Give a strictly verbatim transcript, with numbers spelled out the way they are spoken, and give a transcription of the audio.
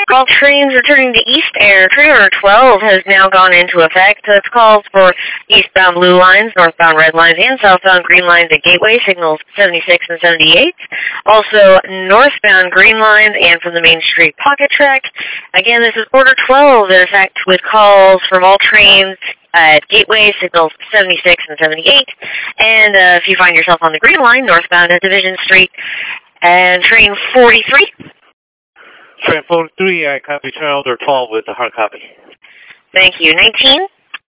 All trains returning to East Air, Train Order twelve has now gone into effect. This calls for eastbound blue lines, northbound red lines, and southbound green lines at Gateway, signals seventy-six and seventy-eight. Also, northbound green lines and from the Main Street pocket track. Again, this is Order twelve in effect with calls from all trains at Gateway, signals seventy-six and seventy-eight. And uh, if you find yourself on the green line, northbound at Division Street, and train forty-three. Train forty-three, I copy Train Order twelve with the hard copy. Thank you. nineteen?